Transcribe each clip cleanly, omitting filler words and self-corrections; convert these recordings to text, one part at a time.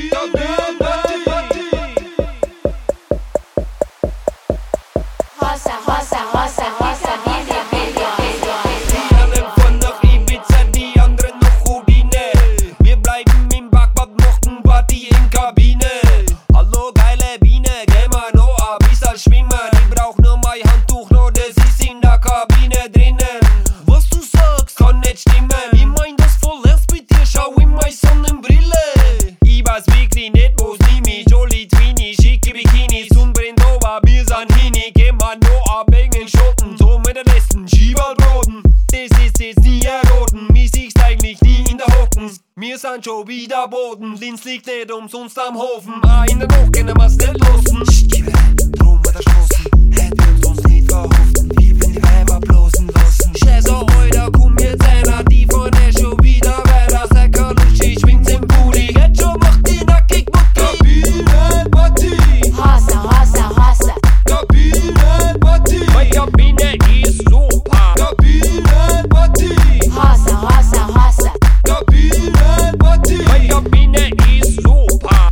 Roça, roça, roça, roça, Die einen fahren nach Ibiza, die anderen nach Houdine. Wir bleiben im Backbad, machen Party in Kabine. Hallo geile Biene, geh mal noch ein bisschen schwimmen. Ich brauch nur mein Handtuch, noch das ist in der Kabine drinnen. Was du sagst, kann nicht stimmen. Ich mein das voll ernst mit dir, schau in meine Sonnenbrille. Ich weiß wirklich nicht, wo's nimm ich. Jolly Twini, schicke Bikinis, Sonnenbrennt aber wir sind hini. Geh mal noch ein Bängen Schotten, so mit der Westen, Schieberbraten. Das ist jetzt nie erroten, mich siehst eigentlich nie in der Hocken. Wir sind schon wieder Boden, Linz liegt nicht umsonst am Hofen. In der Nacht können wir's nicht losen. Gib drum bei der Straßen, hätt wir uns nicht verhoften. Wir will die Weiber bloßen lassen. Scheiße, Alter, komm jetzt einer, die vorne schon wieder weiter. Säcker, Luschi, schwingt's im Booty. Jetzt schon macht die nackig Mutti. Kabine, Party. roça, roça, roça. Kabine, Party. Meine Kabine ist super. Kabine, Party. Roça, roça, roça. Kabine, Party. Meine Kabine ist super.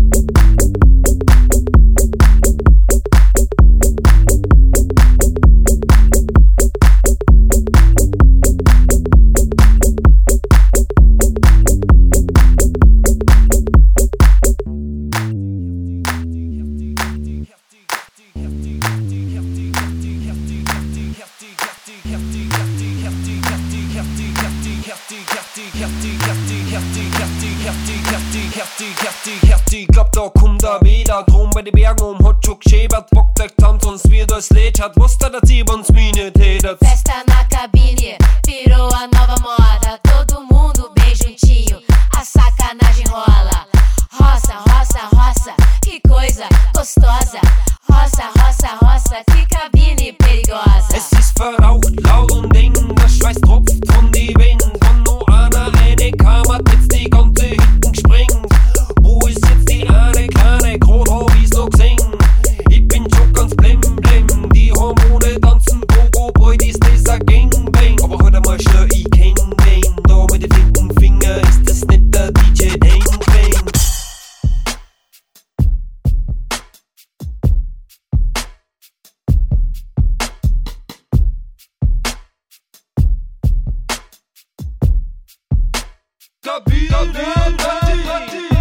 Ich glaub, da kommt er wieder. Drum bei den Bergen hat schon geschäbert. Bockt euch zusammen, sonst wird das Lied. Hat was da der uns mich nicht hättet. Festa na cabine, virou a nova moda. Todo mundo bem juntinho, a sacanagem rola. Roça, roça, roça, que coisa gostosa. Roça, roça, roça, que cabine perigosa. Es ist verraucht, laut und eng. Der Schweiß tropft von die Wände. Von nur einer eine kam, hat jetzt die ganze Hütten gesprengt. Wo ist jetzt die eine kleine, grad hab ich's noch gesehen. Ich bin schon ganz blem blem. Die Hormone tanzen, Gogo, Boy, dies dieser Gangbang. Aber heute mal schnell, ich kenn den. Da mit den flinken Finger ist das nicht der DJ Dang Bang. Kabine, Party.